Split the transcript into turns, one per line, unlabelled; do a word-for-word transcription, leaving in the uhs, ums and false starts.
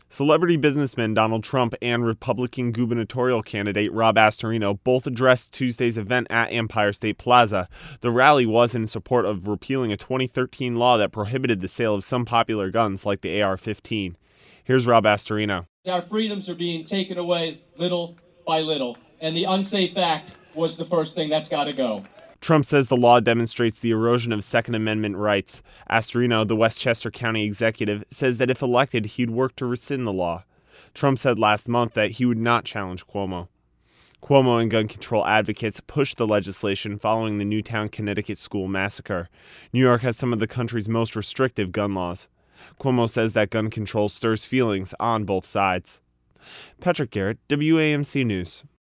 Celebrity businessman Donald Trump and Republican gubernatorial candidate Rob Astorino both addressed Tuesday's event at Empire State Plaza. The rally was in support of repealing a twenty thirteen law that prohibited the sale of some popular guns like the A R fifteen. Here's Rob Astorino.
Our freedoms are being taken away little by little, and the unsafe act was the first thing that's got to go.
Trump says the law demonstrates the erosion of Second Amendment rights. Astorino, the Westchester County executive, says that if elected, he'd work to rescind the law. Trump said last month that he would not challenge Cuomo. Cuomo and gun control advocates pushed the legislation following the Newtown, Connecticut school massacre. New York has some of the country's most restrictive gun laws. Cuomo says that gun control stirs feelings on both sides. Patrick Garrett, W A M C News.